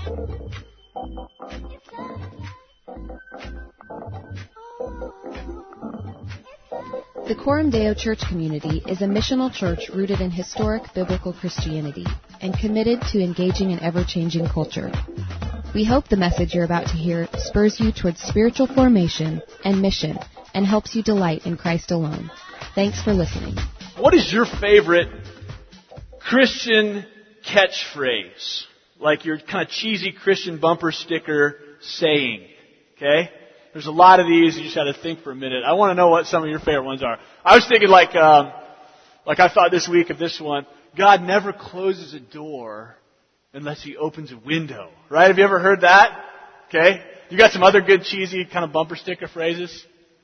The Coram Deo Church community is a missional church rooted in historic biblical Christianity and committed to engaging an ever-changing culture. We hope the message you're about to hear spurs you towards spiritual formation and mission and helps you delight in Christ alone. Thanks for listening. What is your favorite Christian catchphrase? Like your kind of cheesy Christian bumper sticker saying. Okay? There's a lot of these. You just got to think for a minute. I want to know what some of your favorite ones are. I was thinking like I thought this week of this one. God never closes a door unless He opens a window. Right? Have you ever heard that? Okay? You got some other good cheesy kind of bumper sticker phrases?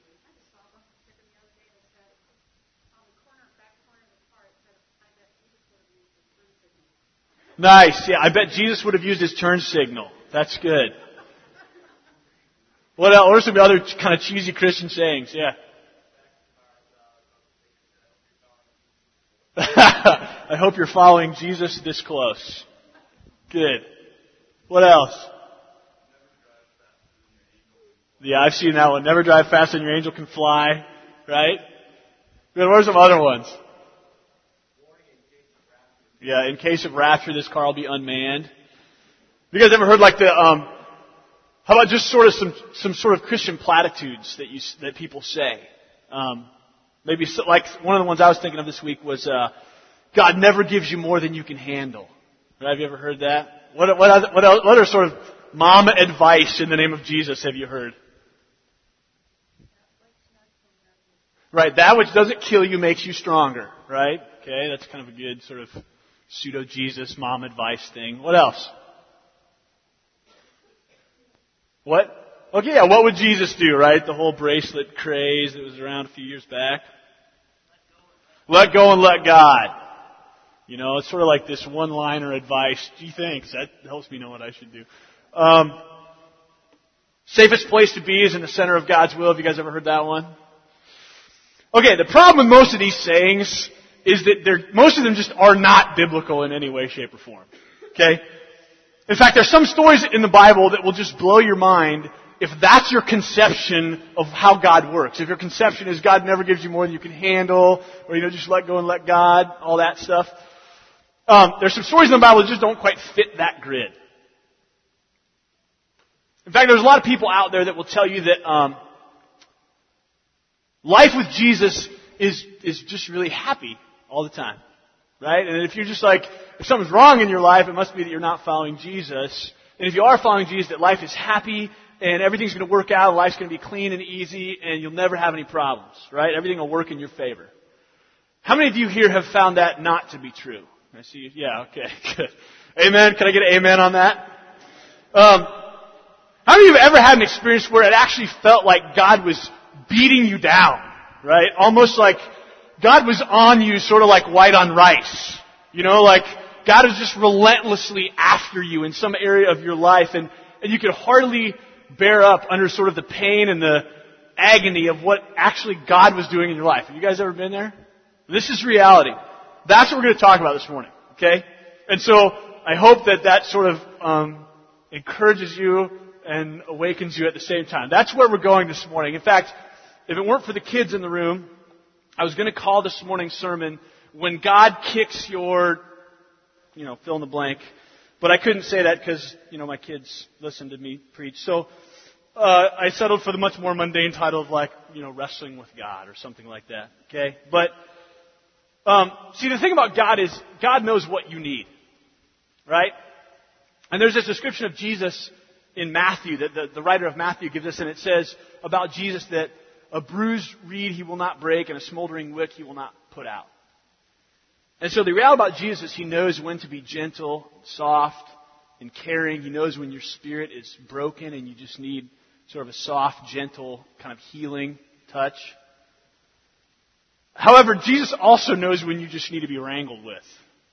Nice. Yeah, I bet Jesus would have used His turn signal. That's good. What else? What are some other kind of cheesy Christian sayings? Yeah. I hope you're following Jesus this close. Good. What else? Yeah, I've seen that one. Never drive faster than your angel can fly. Right? Good. What are some other ones? Yeah, in case of rapture, this car will be unmanned. You guys ever heard like how about just sort of some sort of Christian platitudes that people say? Maybe like one of the ones I was thinking of this week was, God never gives you more than you can handle. Right? Have you ever heard that? What other sort of mom advice in the name of Jesus have you heard? Right, that which doesn't kill you makes you stronger. Right? Okay, that's kind of a good sort of pseudo-Jesus mom advice thing. What else? What? Okay, yeah, what would Jesus do, right? The whole bracelet craze that was around a few years back. Let go and let God. You know, it's sort of like this one-liner advice. Gee, thanks. That helps me know what I should do. Safest place to be is in the center of God's will. Have you guys ever heard that one? Okay, the problem with most of these sayings is that most of them just are not biblical in any way, shape, or form. Okay? In fact, there's some stories in the Bible that will just blow your mind if that's your conception of how God works. If your conception is God never gives you more than you can handle, or, just let go and let God, all that stuff. There's some stories in the Bible that just don't quite fit that grid. In fact, there's a lot of people out there that will tell you that life with Jesus is just really happy all the time. Right? And if you're just like, if something's wrong in your life, it must be that you're not following Jesus. And if you are following Jesus, that life is happy and everything's going to work out, life's going to be clean and easy, and you'll never have any problems. Right? Everything will work in your favor. How many of you here have found that not to be true? I see you. Yeah, okay, good. Amen. Can I get an amen on that? How many of you have ever had an experience where it actually felt like God was beating you down? Right? Almost like God was on you sort of like white on rice. Like God is just relentlessly after you in some area of your life, and you could hardly bear up under sort of the pain and the agony of what actually God was doing in your life. Have you guys ever been there? This is reality. That's what we're going to talk about this morning. Okay? And so I hope that sort of encourages you and awakens you at the same time. That's where we're going this morning. In fact, if it weren't for the kids in the room, I was going to call this morning's sermon, When God Kicks Your, fill in the blank. But I couldn't say that because, my kids listened to me preach. So, I settled for the much more mundane title of Wrestling with God or something like that. Okay? But, see, the thing about God is, God knows what you need. Right? And there's this description of Jesus in Matthew that the writer of Matthew gives us, and it says about Jesus that a bruised reed He will not break, and a smoldering wick He will not put out. And so the reality about Jesus is He knows when to be gentle, soft, and caring. He knows when your spirit is broken and you just need sort of a soft, gentle, kind of healing touch. However, Jesus also knows when you just need to be wrangled with.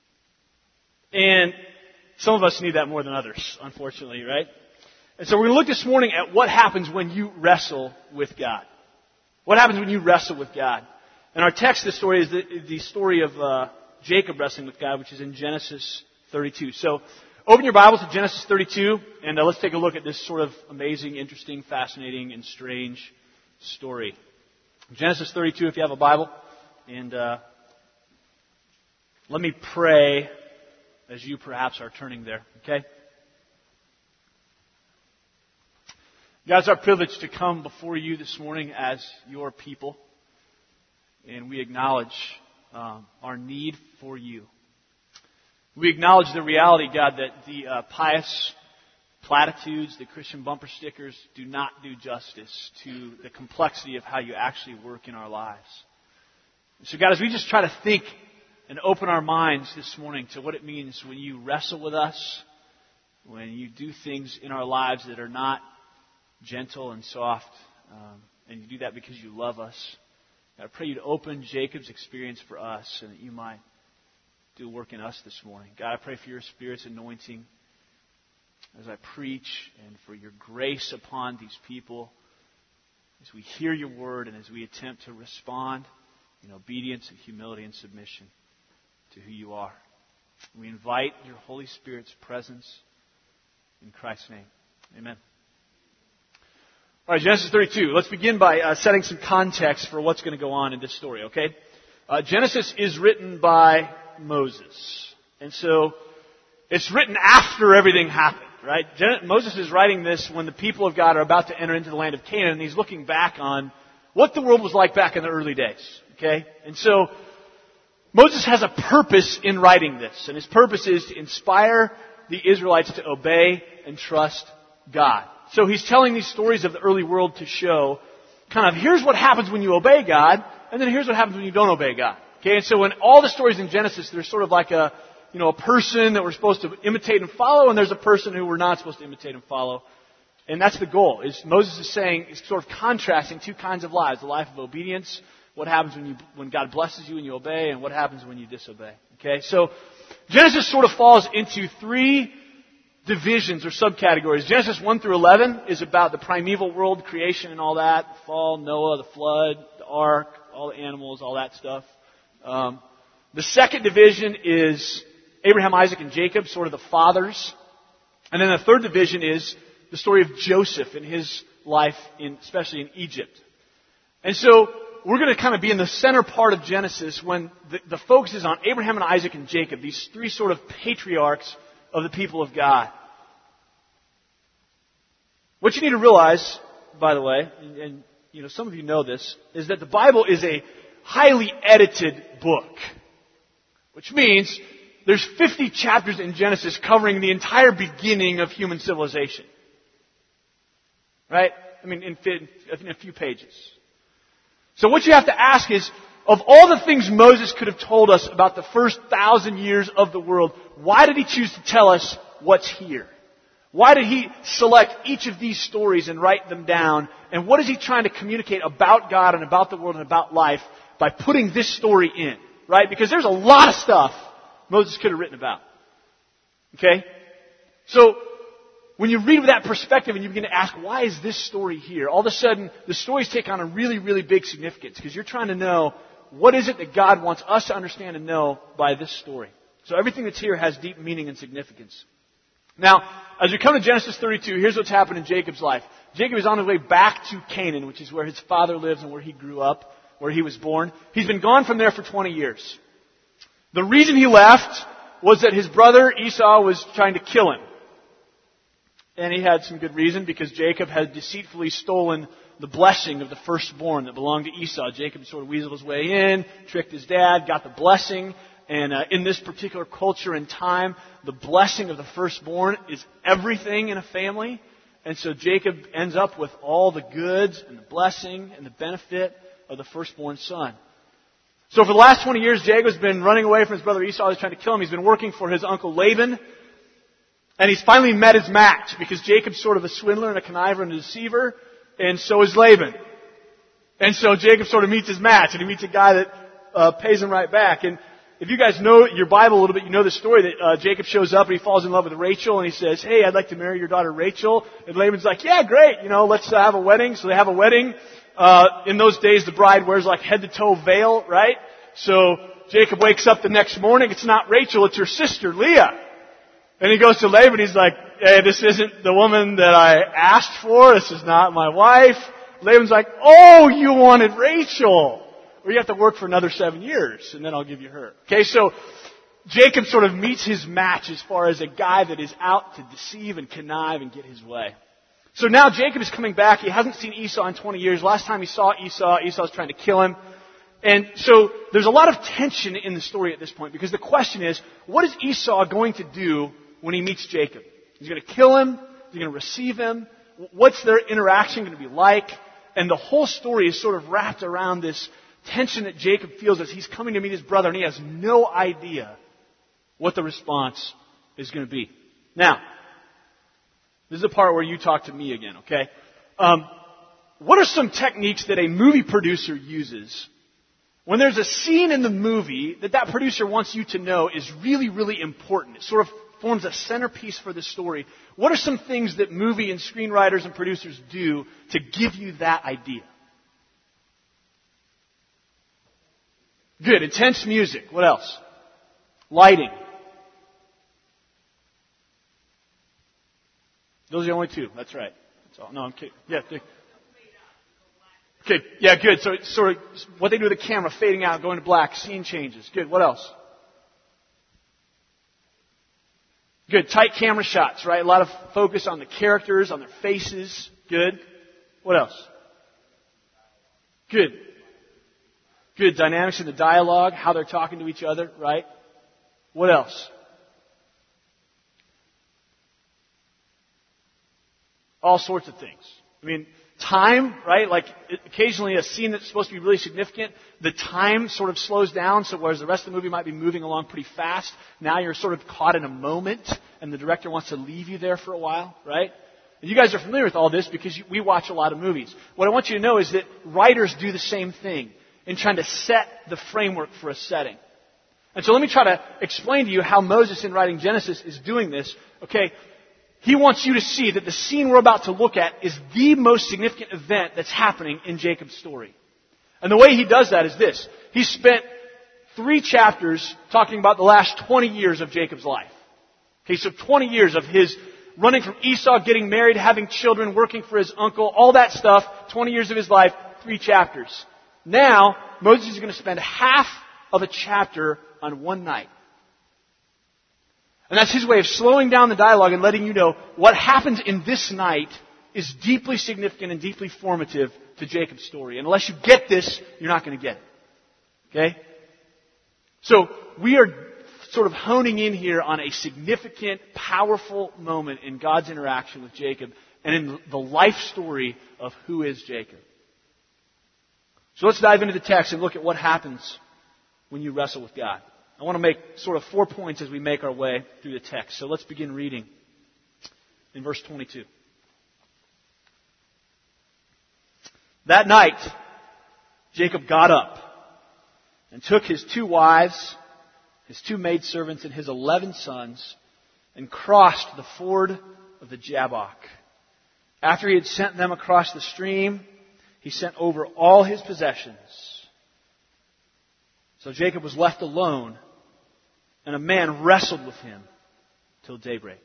And some of us need that more than others, unfortunately, right? And so we're going to look this morning at what happens when you wrestle with God. What happens when you wrestle with God? And our text, this story, is the story of Jacob wrestling with God, which is in Genesis 32. So Open your Bibles to Genesis 32, and let's take a look at this sort of amazing, interesting, fascinating, and strange story. Genesis 32, if you have a Bible. And let me pray as you perhaps are turning there, okay? God, it's our privilege to come before you this morning as your people, and we acknowledge our need for you. We acknowledge the reality, God, that the pious platitudes, the Christian bumper stickers do not do justice to the complexity of how you actually work in our lives. So God, as we just try to think and open our minds this morning to what it means when you wrestle with us, when you do things in our lives that are not gentle and soft, and you do that because you love us, God, I pray you to open Jacob's experience for us and that you might do work in us this morning. God, I pray for your Spirit's anointing as I preach and for your grace upon these people as we hear your word and as we attempt to respond in obedience and humility and submission to who you are. We invite your Holy Spirit's presence in Christ's name. Amen. All right, Genesis 32. Let's begin by setting some context for what's going to go on in this story, okay? Genesis is written by Moses. And so it's written after everything happened, right? Moses is writing this when the people of God are about to enter into the land of Canaan, and he's looking back on what the world was like back in the early days, okay? And so Moses has a purpose in writing this, and his purpose is to inspire the Israelites to obey and trust God. So he's telling these stories of the early world to show kind of here's what happens when you obey God, and then here's what happens when you don't obey God. Okay, and so in all the stories in Genesis, there's sort of like a person that we're supposed to imitate and follow, and there's a person who we're not supposed to imitate and follow. And that's the goal. Is Moses is saying, is sort of contrasting two kinds of lives. The life of obedience, what happens when God blesses you and you obey, and what happens when you disobey. Okay, so Genesis sort of falls into three divisions or subcategories. Genesis 1 through 11 is about the primeval world, creation and all that, the fall, Noah, the flood, the ark, all the animals, all that stuff. The second division is Abraham, Isaac, and Jacob, sort of the fathers. And then the third division is the story of Joseph and his life, especially in Egypt. And so we're going to kind of be in the center part of Genesis when the focus is on Abraham and Isaac and Jacob, these three sort of patriarchs of the people of God. What you need to realize, by the way, and some of you know this, is that the Bible is a highly edited book. Which means there's 50 chapters in Genesis covering the entire beginning of human civilization. Right? I mean, in a few pages. So what you have to ask is, of all the things Moses could have told us about the first 1,000 years of the world, why did he choose to tell us what's here? Why did he select each of these stories and write them down? And what is he trying to communicate about God and about the world and about life by putting this story in? Right? Because there's a lot of stuff Moses could have written about. Okay? So, when you read with that perspective and you begin to ask, why is this story here? All of a sudden, the stories take on a really, really big significance because you're trying to know what is it that God wants us to understand and know by this story. So everything that's here has deep meaning and significance. Now, as we come to Genesis 32, here's what's happened in Jacob's life. Jacob is on his way back to Canaan, which is where his father lives and where he grew up, where he was born. He's been gone from there for 20 years. The reason he left was that his brother Esau was trying to kill him. And he had some good reason because Jacob had deceitfully stolen the blessing of the firstborn that belonged to Esau. Jacob sort of weaseled his way in, tricked his dad, got the blessing. And in this particular culture and time, the blessing of the firstborn is everything in a family. And so Jacob ends up with all the goods and the blessing and the benefit of the firstborn son. So for the last 20 years, Jacob's been running away from his brother Esau. He's trying to kill him. He's been working for his uncle Laban. And he's finally met his match because Jacob's sort of a swindler and a conniver and a deceiver. And so is Laban. And so Jacob sort of meets his match. And he meets a guy that pays him right back. And if you guys know your Bible a little bit, you know the story that Jacob shows up and he falls in love with Rachel. And he says, hey, I'd like to marry your daughter Rachel. And Laban's like, yeah, great. Let's have a wedding. So they have a wedding. In those days, the bride wears like head to toe veil, right? So Jacob wakes up the next morning. It's not Rachel, it's her sister, Leah. And he goes to Laban, he's like, hey, this isn't the woman that I asked for. This is not my wife. Laban's like, oh, you wanted Rachel. Well, you have to work for another 7 years, and then I'll give you her. Okay, so Jacob sort of meets his match as far as a guy that is out to deceive and connive and get his way. So now Jacob is coming back. He hasn't seen Esau in 20 years. Last time he saw Esau, Esau's trying to kill him. And so there's a lot of tension in the story at this point, because the question is, what is Esau going to do when he meets Jacob? He's going to kill him? Is he going to receive him? What's their interaction going to be like? And the whole story is sort of wrapped around this tension that Jacob feels as he's coming to meet his brother, and he has no idea what the response is going to be. Now, this is the part where you talk to me again, okay? What are some techniques that a movie producer uses when there's a scene in the movie that producer wants you to know is really, really important? It sort of forms a centerpiece for the story. What are some things that movie and screenwriters and producers do to give you that idea? Good. Intense music. What else? Lighting. Those are the only two. That's right. That's all. No, I'm kidding. Yeah. Okay. Yeah, good. So it's sort of what they do with the camera, fading out, going to black, scene changes. Good. What else? Good. Tight camera shots, right? A lot of focus on the characters, on their faces. Good. What else? Good. Good. Dynamics in the dialogue, how they're talking to each other, right? What else? All sorts of things. I mean, time, right? Like, occasionally a scene that's supposed to be really significant, the time sort of slows down, so whereas the rest of the movie might be moving along pretty fast, now you're sort of caught in a moment, and the director wants to leave you there for a while, right? And you guys are familiar with all this because we watch a lot of movies. What I want you to know is that writers do the same thing in trying to set the framework for a setting. And so let me try to explain to you how Moses, in writing Genesis, is doing this. Okay, he wants you to see that the scene we're about to look at is the most significant event that's happening in Jacob's story. And the way he does that is this. He spent 3 chapters talking about the last 20 years of Jacob's life. Okay, so 20 years of his running from Esau, getting married, having children, working for his uncle, all that stuff, 20 years of his life, 3 chapters. Now, Moses is going to spend half of a chapter on one night. And that's his way of slowing down the dialogue and letting you know what happens in this night is deeply significant and deeply formative to Jacob's story. And unless you get this, you're not going to get it. Okay? So, we are sort of honing in here on a significant, powerful moment in God's interaction with Jacob and in the life story of who is Jacob. So let's dive into the text and look at what happens when you wrestle with God. I want to make sort of 4 points as we make our way through the text. So let's begin reading in verse 22. That night, Jacob got up and took his 2 wives, his 2 maidservants, and his 11 sons, and crossed the ford of the Jabbok. After he had sent them across the stream, he sent over all his possessions. So Jacob was left alone, and a man wrestled with him till daybreak.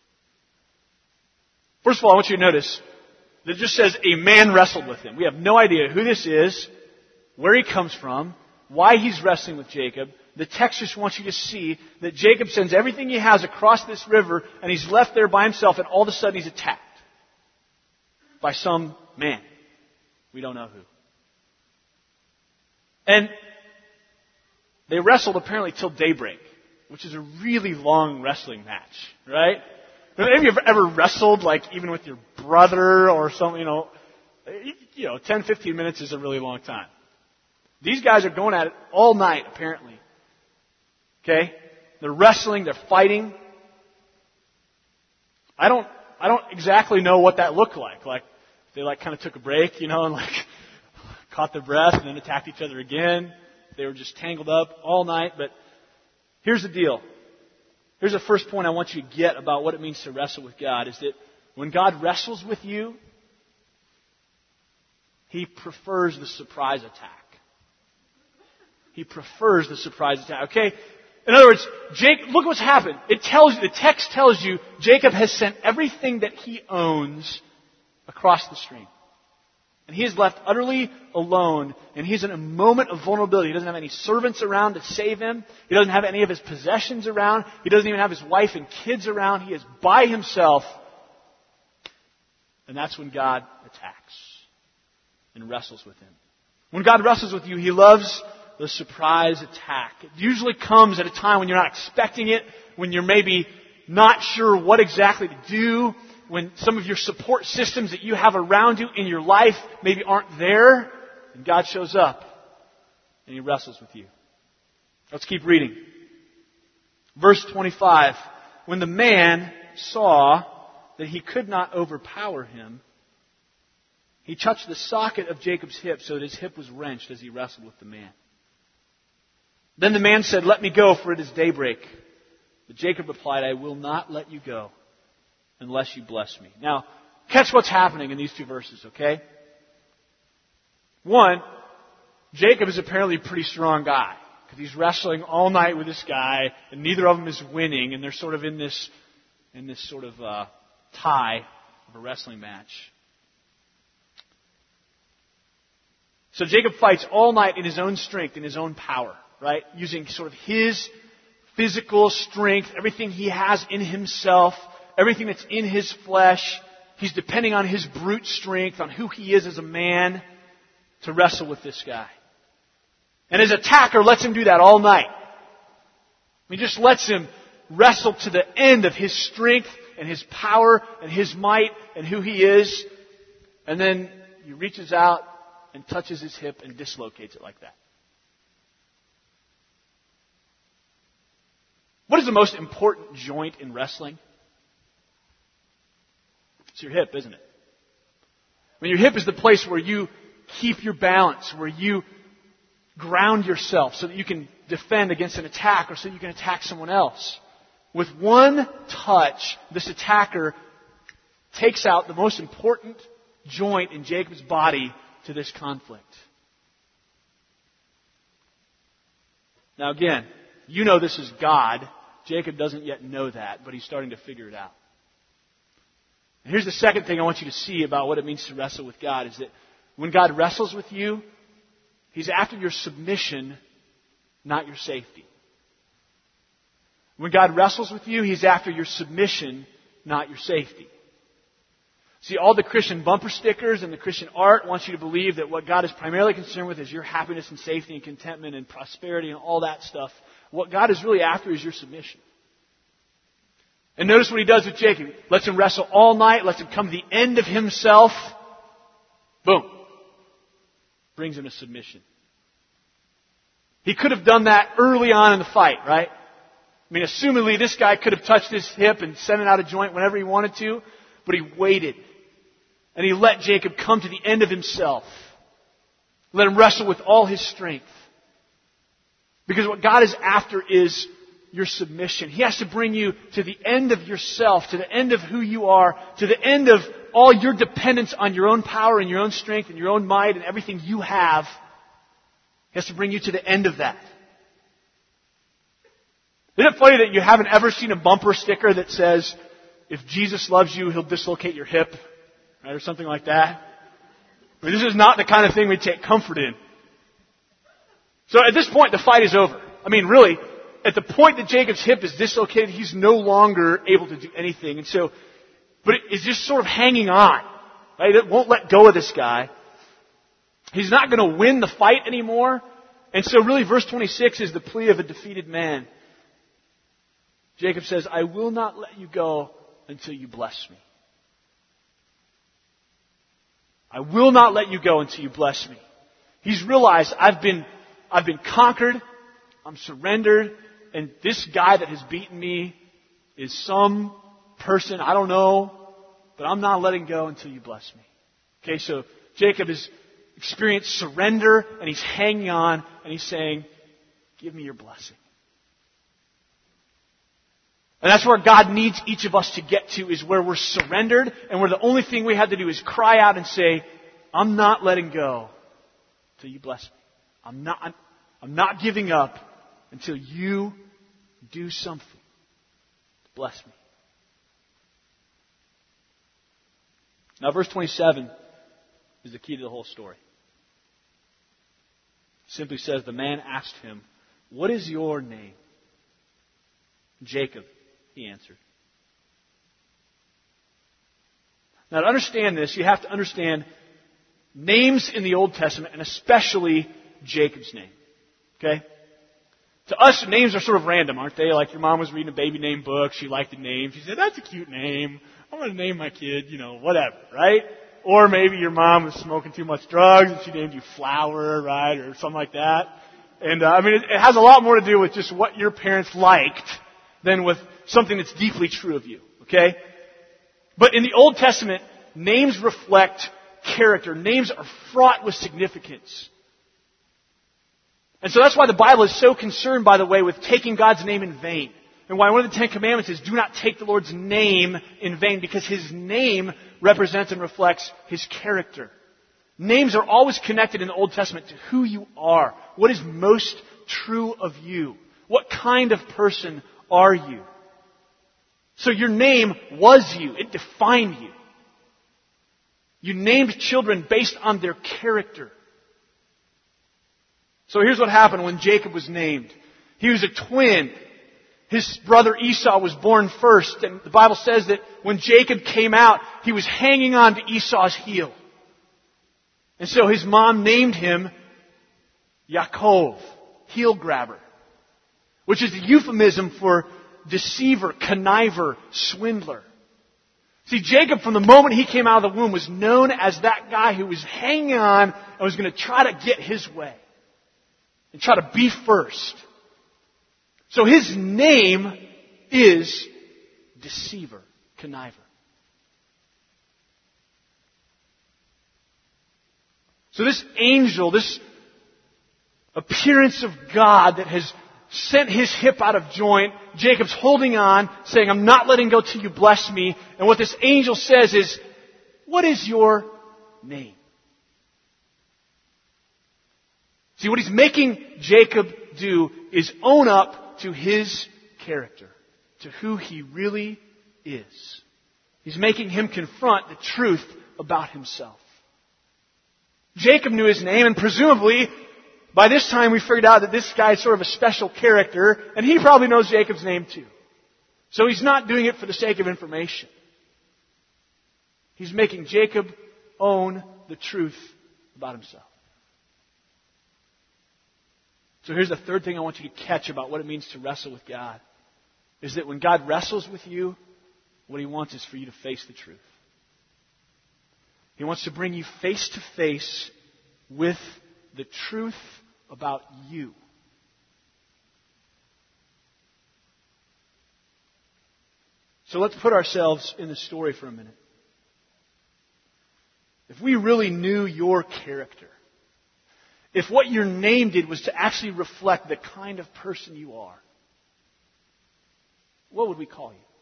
First of all, I want you to notice that it just says a man wrestled with him. We have no idea who this is, where he comes from, why he's wrestling with Jacob. The text just wants you to see that Jacob sends everything he has across this river, and he's left there by himself, and all of a sudden he's attacked by some man. We don't know who. And they wrestled apparently till daybreak, which is a really long wrestling match, right? Have you ever wrestled, like, even with your brother or something, 10, 15 minutes is a really long time. These guys are going at it all night, apparently. Okay? They're wrestling, they're fighting. I don't exactly know what that looked like. Like, they kind of took a break, and caught their breath and then attacked each other again. They were just tangled up all night. But here's the deal. Here's the first point I want you to get about what it means to wrestle with God, is that when God wrestles with you, He prefers the surprise attack. He prefers the surprise attack. Okay? In other words, look what's happened. The text tells you Jacob has sent everything that he owns across the stream. And he is left utterly alone, and he's in a moment of vulnerability. He doesn't have any servants around to save him. He doesn't have any of his possessions around. He doesn't even have his wife and kids around. He is by himself. And that's when God attacks and wrestles with him. When God wrestles with you, He loves the surprise attack. It usually comes at a time when you're not expecting it, when you're maybe not sure what exactly to do, when some of your support systems that you have around you in your life maybe aren't there, and God shows up and He wrestles with you. Let's keep reading. Verse 25. When the man saw that he could not overpower him, he touched the socket of Jacob's hip so that his hip was wrenched as he wrestled with the man. Then the man said, "Let me go, for it is daybreak." But Jacob replied, "I will not let you go unless you bless me." Now, catch what's happening in these two verses, okay? One, Jacob is apparently a pretty strong guy, because he's wrestling all night with this guy, and neither of them is winning, and they're sort of in this sort of tie of a wrestling match. So Jacob fights all night in his own strength, in his own power, right? Using sort of his physical strength, everything he has in himself, everything that's in his flesh. He's depending on his brute strength, on who he is as a man, to wrestle with this guy. And his attacker lets him do that all night. He just lets him wrestle to the end of his strength and his power and his might and who he is. And then he reaches out and touches his hip and dislocates it like that. What is the most important joint in wrestling? It's your hip, isn't it? I mean, your hip is the place where you keep your balance, where you ground yourself so that you can defend against an attack or so that you can attack someone else. With one touch, this attacker takes out the most important joint in Jacob's body to this conflict. Now again, you know this is God. Jacob doesn't yet know that, but he's starting to figure it out. And here's the second thing I want you to see about what it means to wrestle with God, is that when God wrestles with you, He's after your submission, not your safety. When God wrestles with you, He's after your submission, not your safety. See, all the Christian bumper stickers and the Christian art wants you to believe that what God is primarily concerned with is your happiness and safety and contentment and prosperity and all that stuff. What God is really after is your submission. And notice what He does with Jacob. He lets him wrestle all night, lets him come to the end of himself. Boom. Brings him to submission. He could have done that early on in the fight, right? I mean, assumedly this guy could have touched his hip and sent it out of joint whenever he wanted to, but he waited. And he let Jacob come to the end of himself. Let him wrestle with all his strength. Because what God is after is your submission. He has to bring you to the end of yourself, to the end of who you are, to the end of all your dependence on your own power and your own strength and your own might and everything you have. He has to bring you to the end of that. Isn't it funny that you haven't ever seen a bumper sticker that says, "If Jesus loves you, He'll dislocate your hip," right, or something like that? I mean, this is not the kind of thing we take comfort in. So at this point, the fight is over. I mean, really, at the point that Jacob's hip is dislocated, he's no longer able to do anything. And so, but it's just sort of hanging on, right? It won't let go of this guy. He's not going to win the fight anymore. And so really, verse 26 is the plea of a defeated man. Jacob says, "I will not let you go until you bless me." I will not let you go until you bless me. He's realized I've been conquered. I'm surrendered. And this guy that has beaten me is some person, I don't know, but I'm not letting go until you bless me. Okay, so Jacob has experienced surrender and he's hanging on and he's saying, "Give me your blessing." And that's where God needs each of us to get to, is where we're surrendered and where the only thing we have to do is cry out and say, "I'm not letting go until you bless me. I'm not giving up until you Do something. Bless me. Now, verse 27 is the key to the whole story. It simply says, the man asked him, "What is your name?" "Jacob," he answered. Now, to understand this, you have to understand names in the Old Testament, and especially Jacob's name. Okay? To us, names are sort of random, aren't they? Like your mom was reading a baby name book. She liked the name. She said, "That's a cute name. I'm going to name my kid, whatever," right? Or maybe your mom was smoking too much drugs and she named you Flower, right? Or something like that. And, it has a lot more to do with just what your parents liked than with something that's deeply true of you. Okay? But in the Old Testament, names reflect character. Names are fraught with significance. And so that's why the Bible is so concerned, by the way, with taking God's name in vain. And why one of the Ten Commandments is, do not take the Lord's name in vain, because His name represents and reflects His character. Names are always connected in the Old Testament to who you are. What is most true of you? What kind of person are you? So your name was you. It defined you. You named children based on their character. So here's what happened when Jacob was named. He was a twin. His brother Esau was born first. And the Bible says that when Jacob came out, he was hanging on to Esau's heel. And so his mom named him Yaakov, heel grabber, which is a euphemism for deceiver, conniver, swindler. See, Jacob, from the moment he came out of the womb, was known as that guy who was hanging on and was going to try to get his way and try to be first. So his name is deceiver, conniver. So this angel, this appearance of God that has sent his hip out of joint, Jacob's holding on, saying, "I'm not letting go till you bless me." And what this angel says is, "What is your name?" See, what he's making Jacob do is own up to his character, to who he really is. He's making him confront the truth about himself. Jacob knew his name, and presumably, by this time we figured out that this guy is sort of a special character, and he probably knows Jacob's name too. So he's not doing it for the sake of information. He's making Jacob own the truth about himself. So here's the third thing I want you to catch about what it means to wrestle with God. Is that when God wrestles with you, what He wants is for you to face the truth. He wants to bring you face to face with the truth about you. So let's put ourselves in the story for a minute. If we really knew your character, if what your name did was to actually reflect the kind of person you are, what would we call you?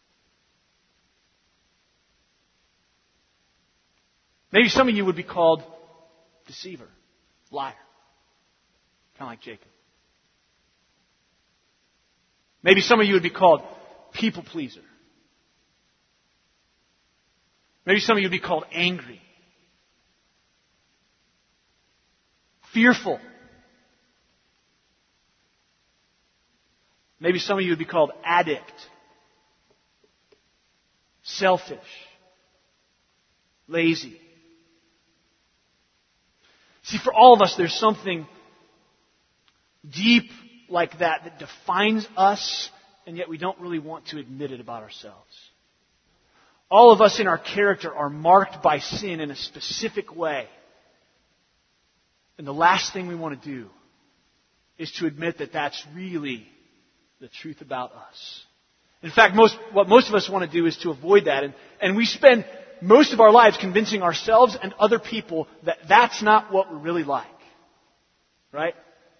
Maybe some of you would be called deceiver, liar, kind of like Jacob. Maybe some of you would be called people pleaser. Maybe some of you would be called angry, fearful. Maybe some of you would be called addict, selfish, lazy. See, for all of us, there's something deep like that defines us, and yet we don't really want to admit it about ourselves. All of us in our character are marked by sin in a specific way. And the last thing we want to do is to admit that that's really the truth about us. In fact, what most of us want to do is to avoid that. And we spend most of our lives convincing ourselves and other people that that's not what we're really like. Right?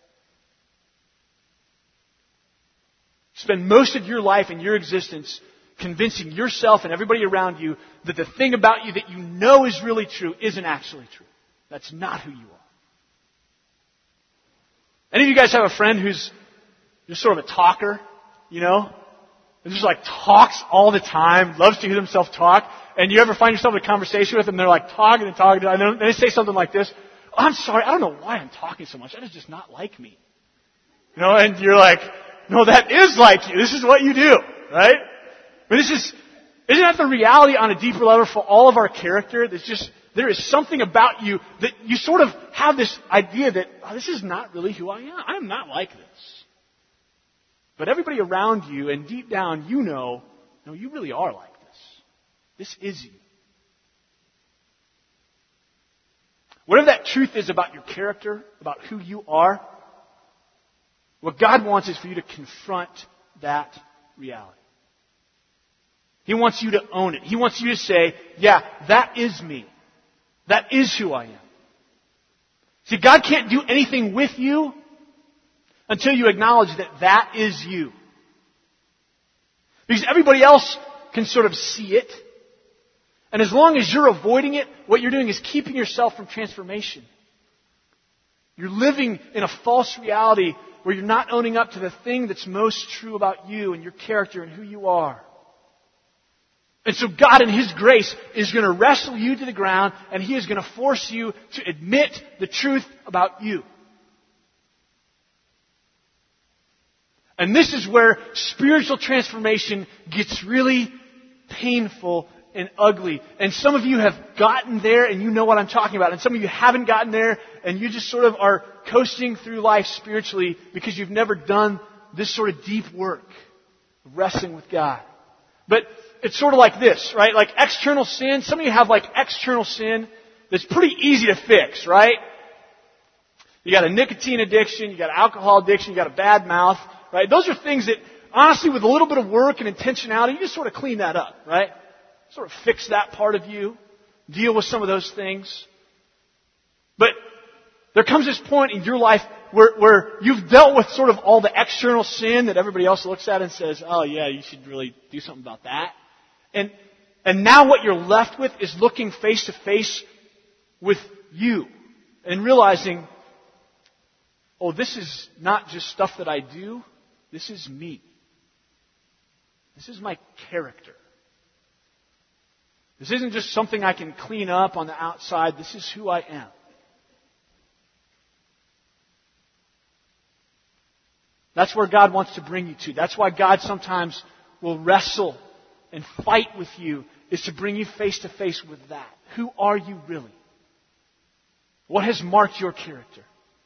Spend most of your life and your existence convincing yourself and everybody around you that the thing about you that you know is really true isn't actually true. That's not who you are. Any of you guys have a friend who's just sort of a talker? you know? And just like talks all the time, loves to hear himself talk. And you ever find yourself in a conversation with them, they're like talking and talking, and then they say something like this, I'm sorry, I don't know why I'm talking so much. That is just not like me. You know, and you're like, no, that is like you. This is what you do, right? But isn't that the reality on a deeper level for all of our character? There is something about you that you sort of have this idea that, this is not really who I am. I am not like this. But everybody around you, and deep down, you know, no, you really are like this. This is you. Whatever that truth is about your character, about who you are, what God wants is for you to confront that reality. He wants you to own it. He wants you to say, yeah, that is me. That is who I am. See, God can't do anything with you until you acknowledge that that is you. Because everybody else can sort of see it. And as long as you're avoiding it, what you're doing is keeping yourself from transformation. You're living in a false reality where you're not owning up to the thing that's most true about you and your character and who you are. And so God in His grace is going to wrestle you to the ground, and He is going to force you to admit the truth about you. And this is where spiritual transformation gets really painful and ugly. And some of you have gotten there and you know what I'm talking about. And some of you haven't gotten there and you just sort of are coasting through life spiritually because you've never done this sort of deep work of wrestling with God. But it's sort of like this, right? Like external sin. Some of you have like external sin that's pretty easy to fix, right? You got a nicotine addiction, you got an alcohol addiction, you got a bad mouth, right? Those are things that, honestly, with a little bit of work and intentionality, you just sort of clean that up, right? Sort of fix that part of you. Deal with some of those things. But there comes this point in your life where you've dealt with sort of all the external sin that everybody else looks at and says, oh yeah, you should really do something about that. And now what you're left with is looking face to face with you and realizing, oh, this is not just stuff that I do. This is me. This is my character. This isn't just something I can clean up on the outside. This is who I am. That's where God wants to bring you to. That's why God sometimes will wrestle and fight with you, is to bring you face to face with that. Who are you really? What has marked your character?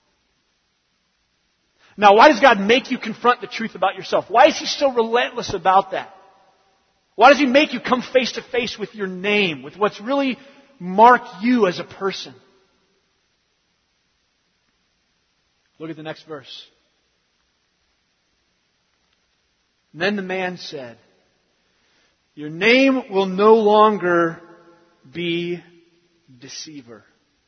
Now, why does God make you confront the truth about yourself? Why is He so relentless about that? Why does He make you come face to face with your name, with what's really marked you as a person? Look at the next verse. And then the man said, your name will no longer be deceiver,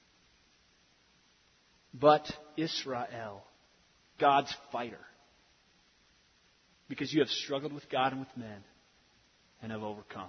but Israel, God's fighter. Because you have struggled with God and with men and have overcome.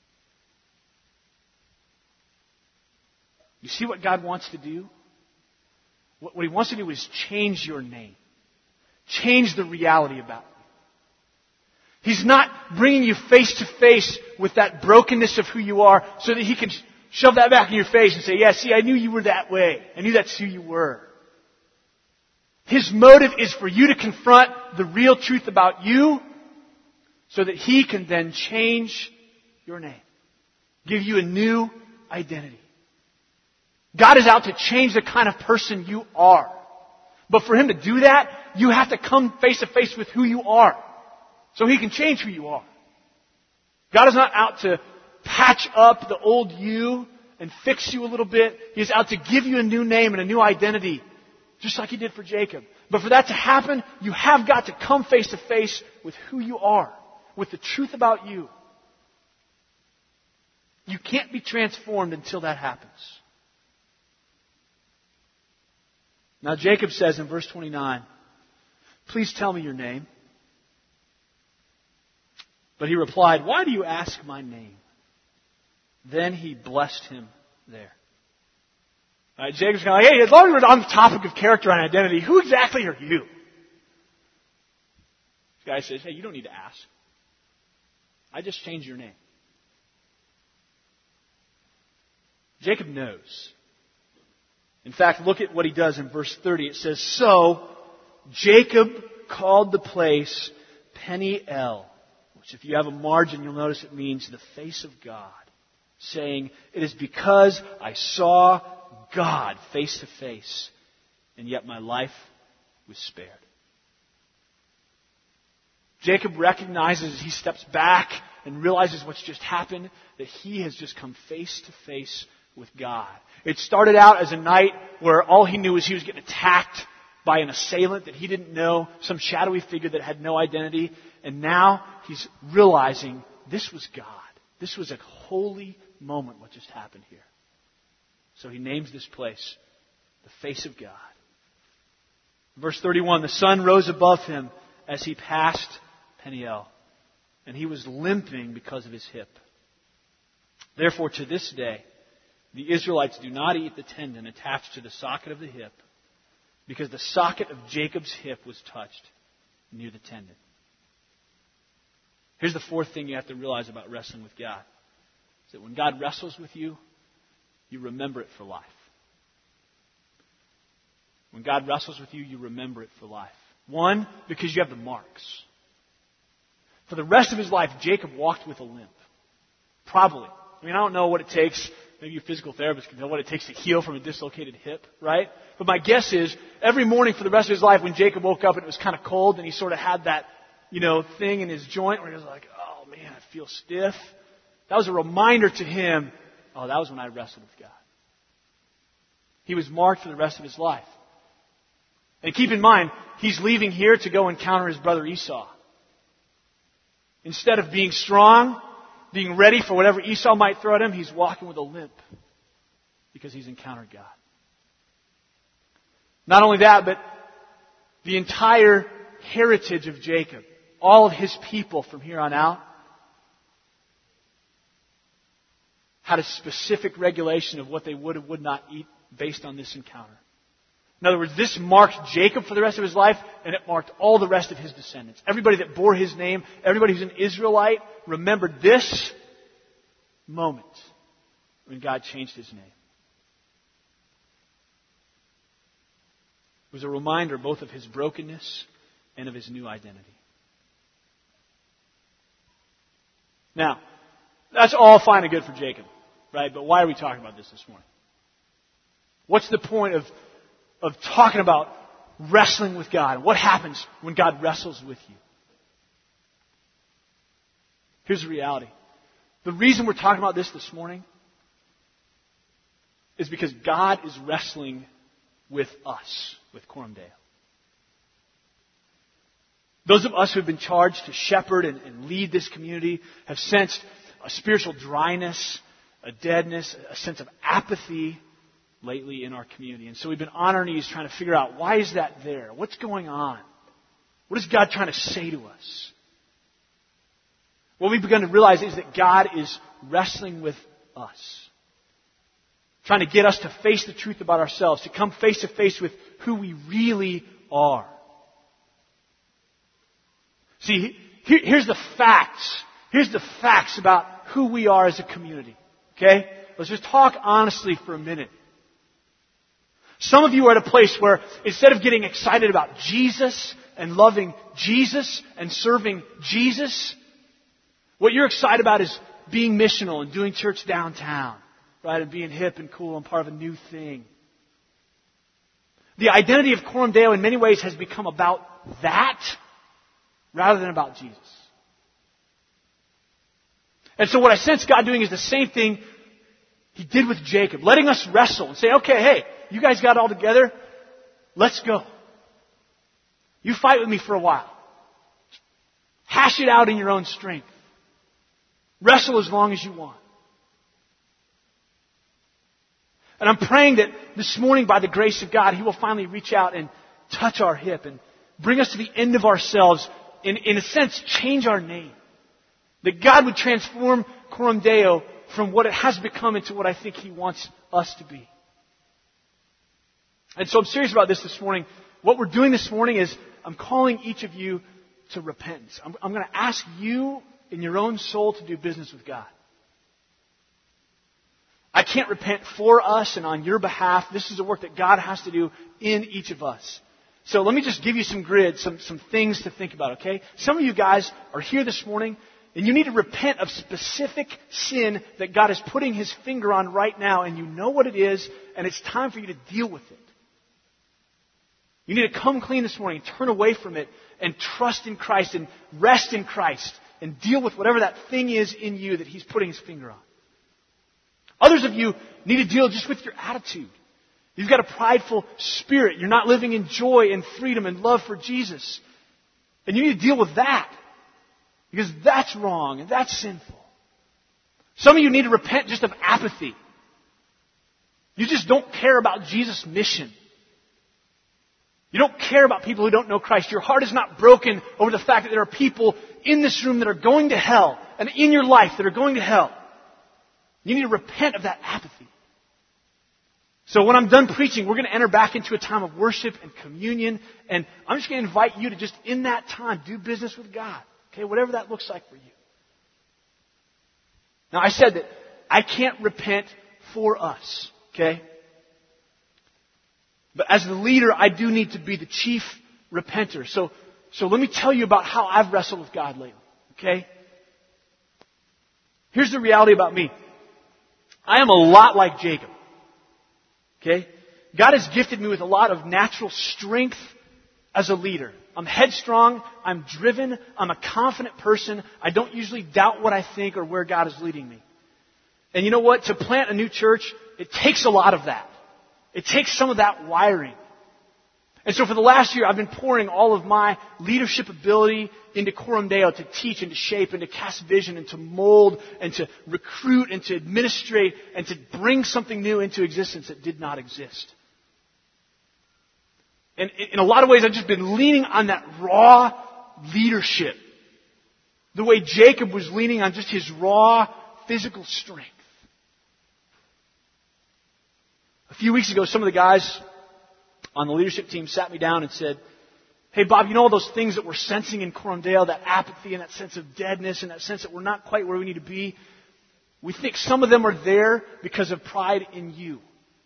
You see what God wants to do? What He wants to do is change your name. Change the reality about you. He's not bringing you face to face with that brokenness of who you are so that He can shove that back in your face and say, yeah, see, I knew you were that way. I knew that's who you were. His motive is for you to confront the real truth about you so that He can then change your name. Give you a new identity. God is out to change the kind of person you are. But for Him to do that, you have to come face to face with who you are. So He can change who you are. God is not out to patch up the old you and fix you a little bit. He is out to give you a new name and a new identity. Just like He did for Jacob. But for that to happen, you have got to come face to face with who you are. With the truth about you. You can't be transformed until that happens. Now Jacob says in verse 29, please tell me your name. But he replied, why do you ask my name? Then he blessed him there. Right, Jacob's kind of like, hey, as long as we're on the topic of character and identity, who exactly are you? This guy says, hey, you don't need to ask. I just changed your name. Jacob knows. In fact, look at what he does in verse 30. It says, so Jacob called the place Peniel, which if you have a margin, you'll notice it means the face of God, saying, it is because I saw God face to face, and yet my life was spared. Jacob recognizes as he steps back and realizes what's just happened, that he has just come face to face with God. It started out as a night where all he knew was he was getting attacked by an assailant that he didn't know, some shadowy figure that had no identity. And now he's realizing this was God. This was a holy moment what just happened here. So he names this place the face of God. Verse 31, the sun rose above him as he passed Peniel, and he was limping because of his hip. Therefore, to this day, the Israelites do not eat the tendon attached to the socket of the hip, because the socket of Jacob's hip was touched near the tendon. Here's the fourth thing you have to realize about wrestling with God. Is that when God wrestles with you, you remember it for life. When God wrestles with you, you remember it for life. One, because you have the marks. For the rest of his life, Jacob walked with a limp. Probably. I mean, I don't know what it takes. Maybe your physical therapist can know what it takes to heal from a dislocated hip, right? But my guess is, every morning for the rest of his life, when Jacob woke up and it was kind of cold and he sort of had that, thing in his joint where he was like, oh man, I feel stiff. That was a reminder to him, oh, that was when I wrestled with God. He was marked for the rest of his life. And keep in mind, he's leaving here to go encounter his brother Esau. Instead of being strong, being ready for whatever Esau might throw at him, he's walking with a limp because he's encountered God. Not only that, but the entire heritage of Jacob, all of his people from here on out, had a specific regulation of what they would and would not eat based on this encounter. In other words, this marked Jacob for the rest of his life, and it marked all the rest of his descendants. Everybody that bore his name, everybody who's an Israelite, remembered this moment when God changed his name. It was a reminder both of his brokenness and of his new identity. Now, that's all fine and good for Jacob, right? But why are we talking about this morning? What's the point of talking about wrestling with God and what happens when God wrestles with you? Here's the reality. The reason we're talking about this morning is because God is wrestling with us, with Coram Deo. Those of us who have been charged to shepherd and lead this community have sensed a spiritual dryness, a deadness, a sense of apathy lately in our community. And so we've been on our knees trying to figure out, why is that there? What's going on? What is God trying to say to us? What we've begun to realize is that God is wrestling with us. Trying to get us to face the truth about ourselves, to come face to face with who we really are. See, here's the facts. Here's the facts about who we are as a community. Okay? Let's just talk honestly for a minute. Some of you are at a place where instead of getting excited about Jesus and loving Jesus and serving Jesus, what you're excited about is being missional and doing church downtown, right? And being hip and cool and part of a new thing. The identity of Coram Deo in many ways has become about that rather than about Jesus. And so what I sense God doing is the same thing He did with Jacob, letting us wrestle and say, okay, hey, you guys got it all together? Let's go. You fight with me for a while. Hash it out in your own strength. Wrestle as long as you want. And I'm praying that this morning, by the grace of God, He will finally reach out and touch our hip and bring us to the end of ourselves, in a sense, change our name. That God would transform Coram Deo from what it has become into what I think He wants us to be. And so I'm serious about this morning. What we're doing this morning is I'm calling each of you to repentance. I'm going to ask you in your own soul to do business with God. I can't repent for us and on your behalf. This is a work that God has to do in each of us. So let me just give you some grids, some things to think about, okay? Some of you guys are here this morning, and you need to repent of specific sin that God is putting His finger on right now, and you know what it is, and it's time for you to deal with it. You need to come clean this morning, turn away from it, and trust in Christ, and rest in Christ, and deal with whatever that thing is in you that He's putting His finger on. Others of you need to deal just with your attitude. You've got a prideful spirit. You're not living in joy and freedom and love for Jesus. And you need to deal with that. Because that's wrong and that's sinful. Some of you need to repent just of apathy. You just don't care about Jesus' mission. You don't care about people who don't know Christ. Your heart is not broken over the fact that there are people in this room that are going to hell and in your life that are going to hell. You need to repent of that apathy. So when I'm done preaching, we're going to enter back into a time of worship and communion. And I'm just going to invite you to just in that time do business with God. Okay, whatever that looks like for you. Now I said that I can't repent for us. Okay? But as the leader, I do need to be the chief repenter. So let me tell you about how I've wrestled with God lately. Okay? Here's the reality about me. I am a lot like Jacob. Okay? God has gifted me with a lot of natural strength as a leader. I'm headstrong. I'm driven. I'm a confident person. I don't usually doubt what I think or where God is leading me. And you know what? To plant a new church, it takes a lot of that. It takes some of that wiring. And so for the last year, I've been pouring all of my leadership ability into Coram Deo to teach and to shape and to cast vision and to mold and to recruit and to administrate and to bring something new into existence that did not exist. And in a lot of ways, I've just been leaning on that raw leadership. The way Jacob was leaning on just his raw physical strength. A few weeks ago, some of the guys on the leadership team sat me down and said, "Hey, Bob, you know all those things that we're sensing in Coram Deo, that apathy and that sense of deadness and that sense that we're not quite where we need to be? We think some of them are there because of pride in you."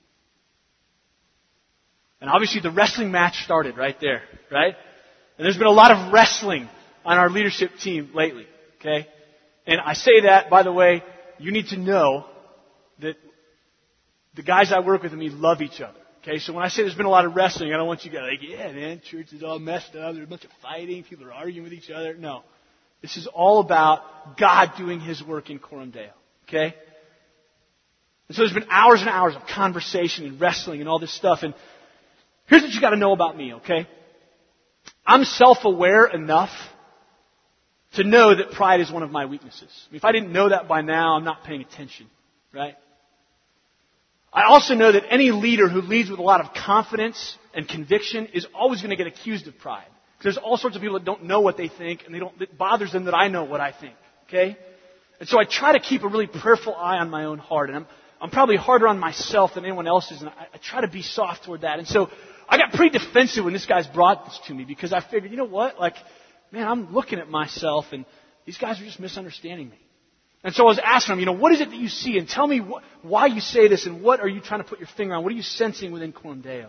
And obviously the wrestling match started right there, right? And there's been a lot of wrestling on our leadership team lately, okay? And I say that, by the way, you need to know that the guys I work with and me love each other. Okay, so when I say there's been a lot of wrestling, I don't want you to go like, "Yeah, man, church is all messed up. There's a bunch of fighting. People are arguing with each other." No. This is all about God doing His work in Coram Deo. Okay? And so there's been hours and hours of conversation and wrestling and all this stuff. And here's what you got to know about me, okay? I'm self-aware enough to know that pride is one of my weaknesses. I mean, if I didn't know that by now, I'm not paying attention, right? I also know that any leader who leads with a lot of confidence and conviction is always going to get accused of pride. Because there's all sorts of people that don't know what they think, and it bothers them that I know what I think. Okay? And so I try to keep a really prayerful eye on my own heart. And I'm probably harder on myself than anyone else is, and I try to be soft toward that. And so I got pretty defensive when this guy's brought this to me, because I figured, you know what? Like, man, I'm looking at myself, and these guys are just misunderstanding me. And so I was asking them, what is it that you see? And tell me why you say this, and what are you trying to put your finger on? What are you sensing within Coram Deo?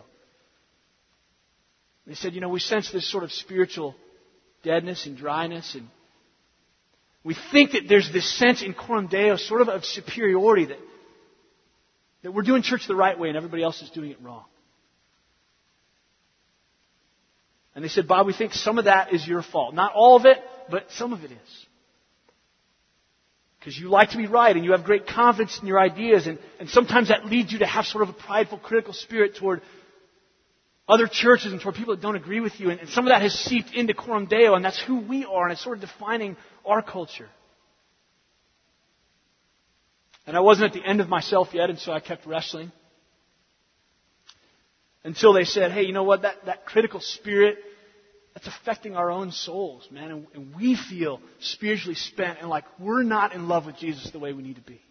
They said, we sense this sort of spiritual deadness and dryness. And we think that there's this sense in Coram Deo sort of superiority, that we're doing church the right way and everybody else is doing it wrong. And they said, "Bob, we think some of that is your fault. Not all of it, but some of it is. Because you like to be right and you have great confidence in your ideas, and sometimes that leads you to have sort of a prideful, critical spirit toward other churches and toward people that don't agree with you. And some of that has seeped into Coram Deo, and that's who we are, and it's sort of defining our culture." And I wasn't at the end of myself yet, and so I kept wrestling. Until they said, "Hey, you know what? That critical spirit, that's affecting our own souls, man. And we feel spiritually spent and like we're not in love with Jesus the way we need to be."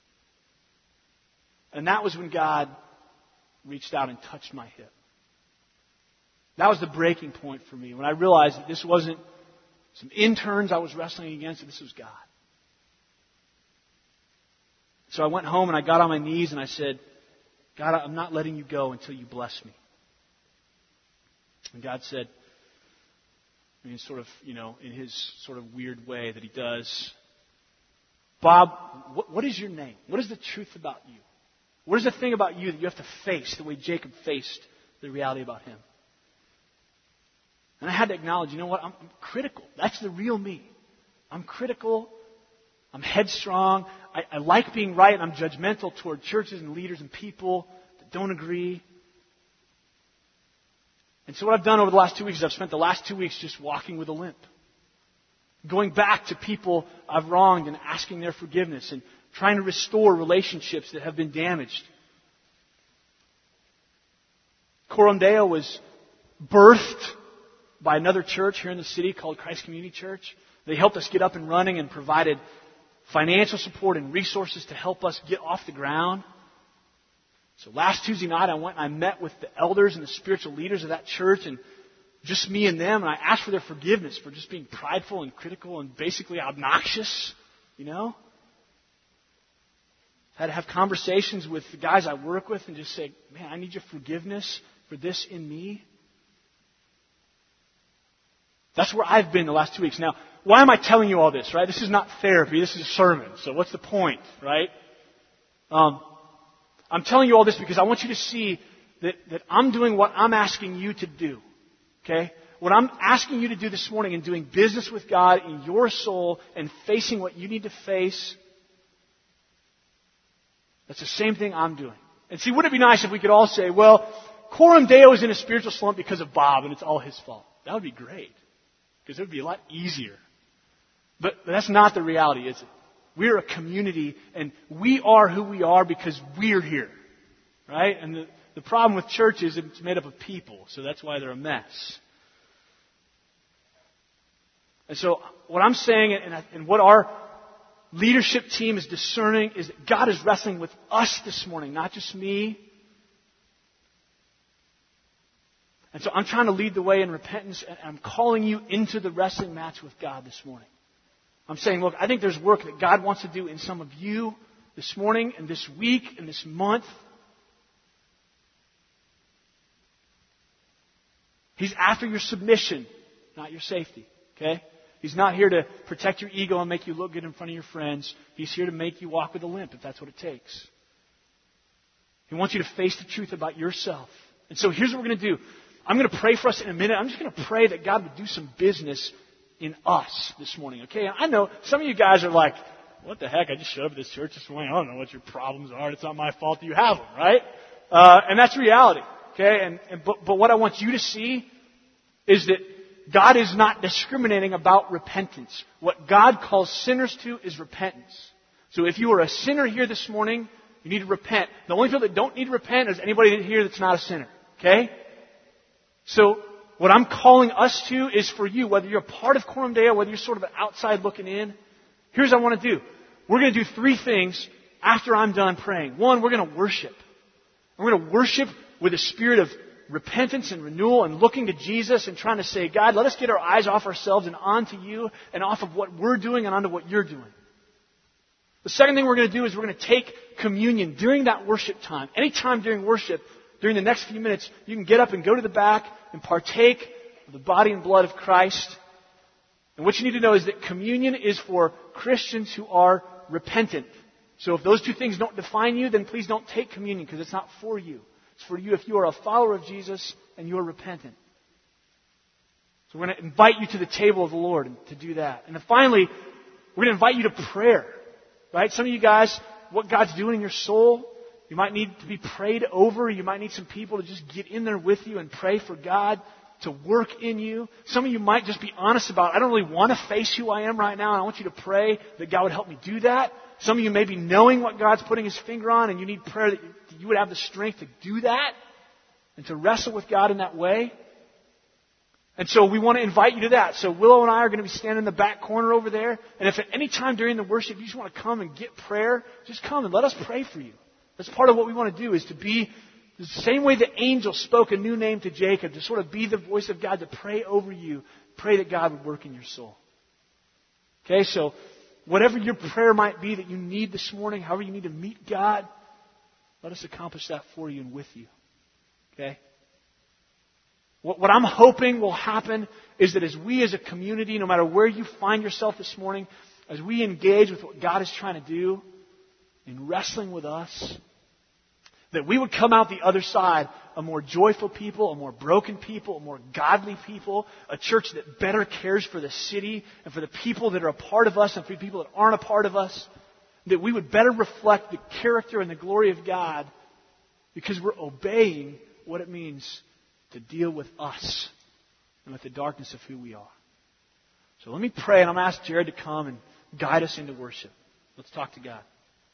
And that was when God reached out and touched my hip. That was the breaking point for me, when I realized that this wasn't some interns I was wrestling against, and this was God. So I went home and I got on my knees and I said, God, I'm not letting you go until you bless me. And God said, in his sort of weird way that he does, Bob, what is your name? What is the truth about you? What is the thing about you that you have to face the way Jacob faced the reality about him? And I had to acknowledge, you know what? I'm critical. That's the real me. I'm critical. I'm headstrong. I like being right, and I'm judgmental toward churches and leaders and people that don't agree. And so what I've done over the last 2 weeks is I've spent the last 2 weeks just walking with a limp. Going back to people I've wronged and asking their forgiveness and trying to restore relationships that have been damaged. Coram Deo was birthed by another church here in the city called Christ Community Church. They helped us get up and running and provided financial support and resources to help us get off the ground. So last Tuesday night I went and I met with the elders and the spiritual leaders of that church, and just me and them, and I asked for their forgiveness for just being prideful and critical and basically obnoxious, I had to have conversations with the guys I work with and just say, man, I need your forgiveness for this in me. That's where I've been the last 2 weeks. Now, why am I telling you all this, right? This is not therapy. This is a sermon. So what's the point, right? I'm telling you all this because I want you to see that I'm doing what I'm asking you to do. Okay? What I'm asking you to do this morning in doing business with God in your soul and facing what you need to face, that's the same thing I'm doing. And see, wouldn't it be nice if we could all say, well, Coram Deo is in a spiritual slump because of Bob and it's all his fault. That would be great. Because it would be a lot easier. But that's not the reality, is it? We're a community, and we are who we are because we're here. Right? And the problem with church is it's made up of people, so that's why they're a mess. And so what I'm saying, and what our leadership team is discerning, is that God is wrestling with us this morning, not just me. And so I'm trying to lead the way in repentance, and I'm calling you into the wrestling match with God this morning. I'm saying, look, I think there's work that God wants to do in some of you this morning and this week and this month. He's after your submission, not your safety. Okay? He's not here to protect your ego and make you look good in front of your friends. He's here to make you walk with a limp, if that's what it takes. He wants you to face the truth about yourself. And so here's what we're going to do. I'm going to pray for us in a minute. I'm just going to pray that God would do some business in us this morning, okay? And I know some of you guys are like, what the heck? I just showed up at this church this morning. I don't know what your problems are. It's not my fault that you have them, right? And that's reality, okay? But what I want you to see is that God is not discriminating about repentance. What God calls sinners to is repentance. So if you are a sinner here this morning, you need to repent. The only people that don't need to repent is anybody here that's not a sinner, okay? So what I'm calling us to is for you, whether you're a part of Coram Deo, whether you're sort of an outside looking in. Here's what I want to do. We're going to do 3 things after I'm done praying. 1, we're going to worship. We're going to worship with a spirit of repentance and renewal and looking to Jesus and trying to say, God, let us get our eyes off ourselves and onto you and off of what we're doing and onto what you're doing. The second thing we're going to do is we're going to take communion during that worship time. Anytime during worship, during the next few minutes, you can get up and go to the back and partake of the body and blood of Christ. And what you need to know is that communion is for Christians who are repentant. So if those 2 things don't define you, then please don't take communion because it's not for you. It's for you if you are a follower of Jesus and you are repentant. So we're going to invite you to the table of the Lord to do that. And then finally, we're going to invite you to prayer. Right? Some of you guys, what God's doing in your soul, you might need to be prayed over. You might need some people to just get in there with you and pray for God to work in you. Some of you might just be honest about, I don't really want to face who I am right now, and I want you to pray that God would help me do that. Some of you may be knowing what God's putting His finger on, and you need prayer that you would have the strength to do that and to wrestle with God in that way. And so we want to invite you to that. So Willow and I are going to be standing in the back corner over there. And if at any time during the worship you just want to come and get prayer, just come and let us pray for you. That's part of what we want to do, is to be the same way the angel spoke a new name to Jacob, to sort of be the voice of God, to pray over you, pray that God would work in your soul. Okay, so whatever your prayer might be that you need this morning, however you need to meet God, let us accomplish that for you and with you. Okay? What I'm hoping will happen is that as we as a community, no matter where you find yourself this morning, as we engage with what God is trying to do in wrestling with us, that we would come out the other side a more joyful people, a more broken people, a more godly people, a church that better cares for the city and for the people that are a part of us and for the people that aren't a part of us, that we would better reflect the character and the glory of God because we're obeying what it means to deal with us and with the darkness of who we are. So let me pray, and I'm going to ask Jared to come and guide us into worship. Let's talk to God.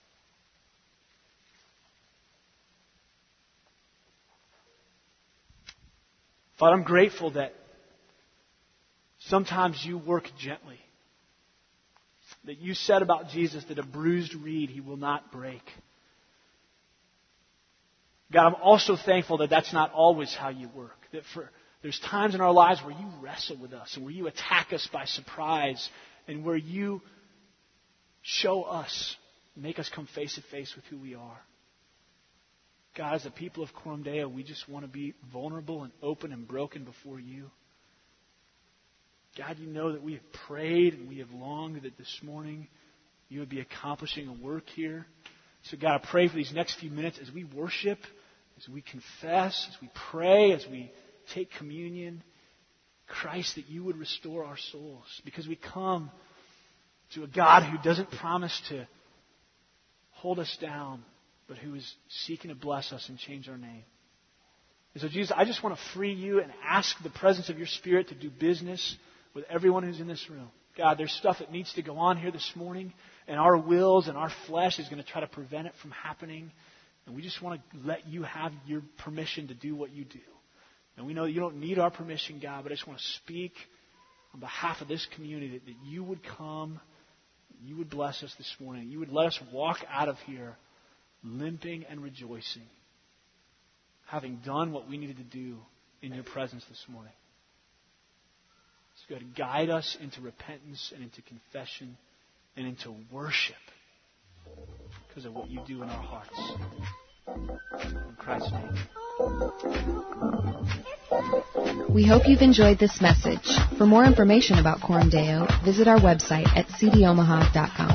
Father, I'm grateful that sometimes you work gently. That you said about Jesus that a bruised reed he will not break. God, I'm also thankful that that's not always how you work. That there's times in our lives where you wrestle with us and where you attack us by surprise and where you show us, make us come face to face with who we are. God, as a people of Coram Deo, we just want to be vulnerable and open and broken before you. God, you know that we have prayed and we have longed that this morning you would be accomplishing a work here. So God, I pray for these next few minutes as we worship, as we confess, as we pray, as we take communion, Christ, that you would restore our souls. Because we come to a God who doesn't promise to hold us down, but who is seeking to bless us and change our name. And so, Jesus, I just want to free you and ask the presence of your Spirit to do business with everyone who's in this room. God, there's stuff that needs to go on here this morning, and our wills and our flesh is going to try to prevent it from happening. And we just want to let you have your permission to do what you do. And we know that you don't need our permission, God, but I just want to speak on behalf of this community that you would come, you would bless us this morning. You would let us walk out of here limping and rejoicing, having done what we needed to do in your presence this morning. So God, guide us into repentance and into confession and into worship because of what you do in our hearts. In Christ's name. We hope you've enjoyed this message. For more information about Coram Deo, visit our website at cdomaha.com.